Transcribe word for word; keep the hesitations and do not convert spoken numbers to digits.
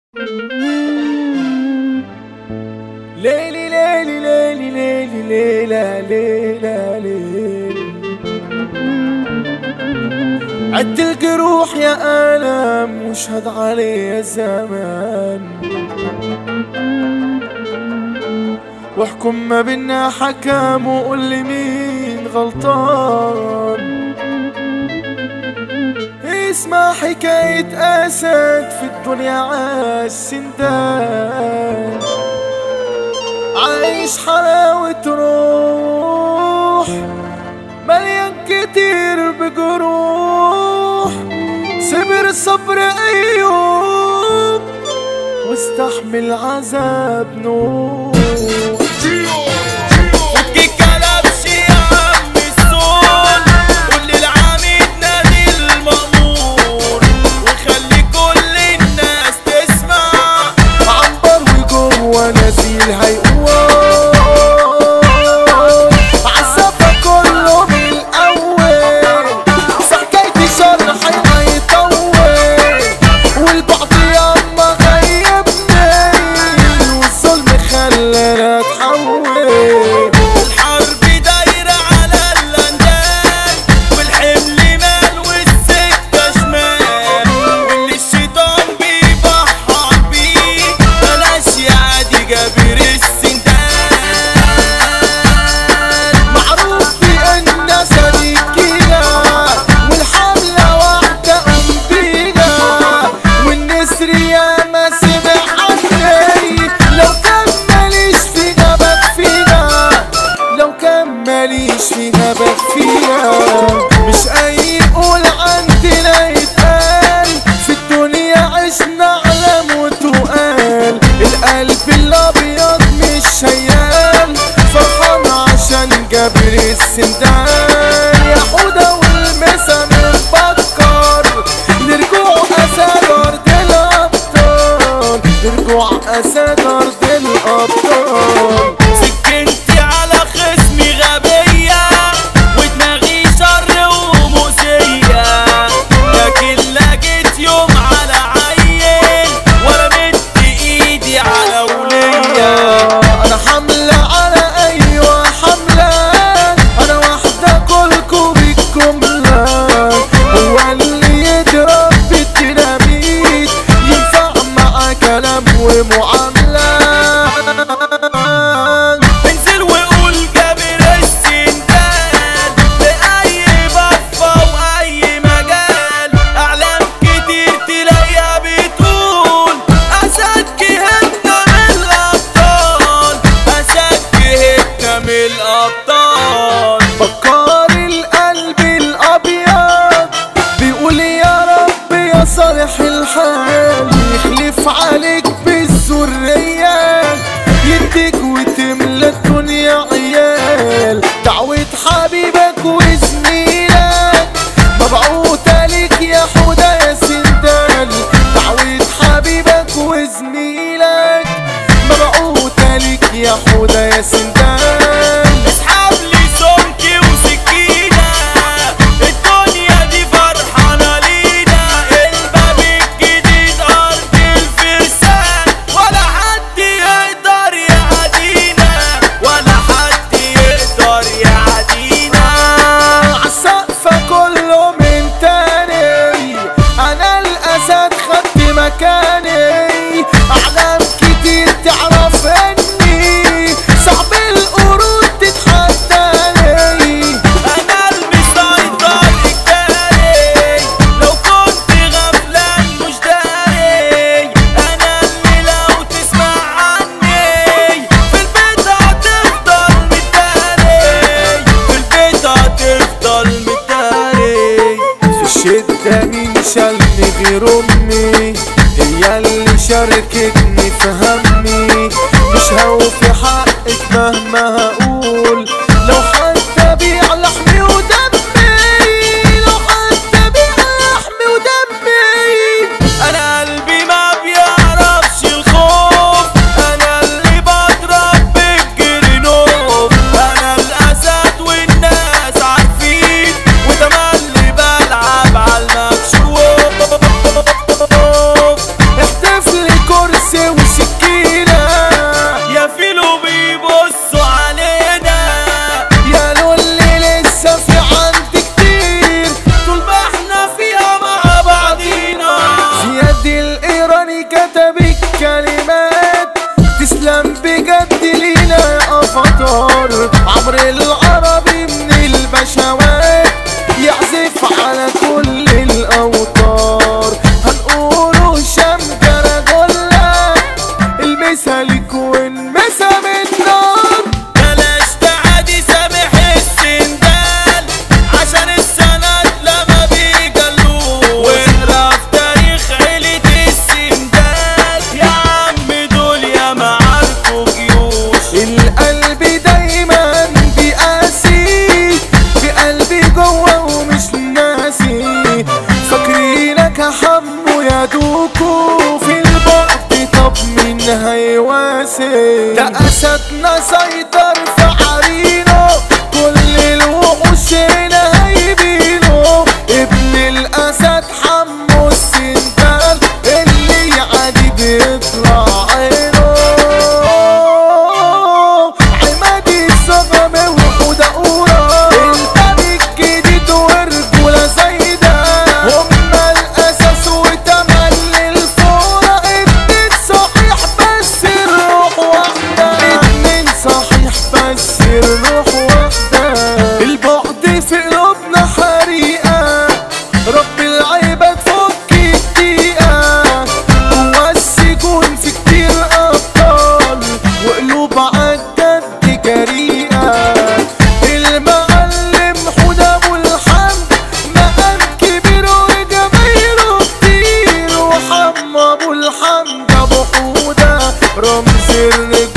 ليلي ليلي ليلي ليلي ليلة ليلة ليلي عد الجروح يا ألم واشهد علي الزمان، واحكم ما بينا حكم وقول لي مين غلطان. اسمع حكاية أسد في الدنيا عالسندان، عايش حلاوة روح مليان كتير بجروح، صبر صبر أيوب واستحمل عذاب نوح. ونزيل هيقوم عالسفة كله من الأول، حكايتي شرح هيطول والبعض ياما غيبني والظلم خلانا اتحول. الحرب دايرة على اللندان والحمل مال والسكة شمال، واللي الشيطان بيبحر بيه بلاش يعدي جابر السندان. معروف بأن صديقينا والحملة واحدة أم بينا، والنسر ياما سمع عني لو كان ماليش في جابك فينا، لو كان ماليش في جابك فينا. مش أي قول عندنا يتقال، في الدنيا عشنا على موت وقال. القلب الأبيض مش شيال فرحان عشان جابر السندان. يا حودة والمسا منبكر نرجوع أسد أرض الأبطال، نرجوع أسد أرض الأبطال. سكنتي على خصمي غبية ودماغي شر ومؤذية، لكن لقيت يوم على عيل ورميت ايدي على ولية. انا حملة على ايوه حملة، انا واحدة كلكم بالجملة. هو اللي يضرب بالديناميت ينفع مع كلام ومعاملة. انزل وقول جابر السندان بأي بفة وأي مجال، أعلام كتير تلاقيها بتقول أسد جهتنا من الأبطال، أسد جهتنا من الأبطال. بكار القلب الأبيض بيقول يا رب يا صالح الحال يخلف عليك بالذرية، يديك وتملى الدنيا عيال. دعوة حبيبك وزميلك مبعوثة ليك يا حودة يا سندان، دعوة حبيبك وزميلك مبعوثة ليك يا حودة يا سندان. اسحب لي سمكي وسكينة، الدنيا دي فرحانة لينا. الباب الجديد أرض الفرسان، ولا حد يقدر يعدينا، ولا حد يقدر يعدينا. عالسقفة كله من تاني، أنا الأسد خدت مكاني. أعلام كتير تعرف إني صعب القرود تتحداني، أنا المسيطر الجاري لو كنت غفلان مش داري. أنا اللي لو تسمع عني في البيت هتفضل متداري، في البيت هتفضل متداري. في الشدة مين شالني غير أمي، هي اللي شاركتني في همي. مش هوفي حقك مهما هقول، لو حتى بيع لحمي ودمي، لو حتى بيع لحمي ودمي. انا قلبي ما بيعرفش الخوف، انا اللي بضرب بالجرنوب. انا الاسد والناس عارفين، وتملي بلعب على المكشوف. احتفلي كل كتب الكلمات، تسلم بجد لينا يا افاتار. عمرو العربي من البشوات يعزف على كل الاوتار. هنقوله هشام جرجولة المثالك والمسا من نار. بلاش تعادي سامح السندال عشان السند لما بيجلوه، واقرا في تاريخ عيلة السندال يا عم دول يا معاركوا جيوش. القلب دايما بيقاسي في قلبي جوه ومش ناسي، فاكرينك يا حمو يا دوكو في البعد، طب مين هيواسي؟ ده اسدنا سيطر في عرينه، كل الوحوش هنا هيبينه. ابن الاسد حمو السندال اللي يعادي بيطلع عينه. عمادي الصغمي وحودة قورة الباب الجديد ورجولة زايدة، هما الاساس وتملي الفورة. اتنين صحيح بس الروح واحدة، اتنين صحيح بس الروح واحدة. البعد في قلوبنا حريقة، رب العباد فك الدقيقة. جوا السجون في كتير أبطال وقلوب عالجد جريئة. المعلم حودة أبو الحمد مقام كبير وجمايله كتير، وحمو أبو الحمد أبو حودة رمز الرجولة.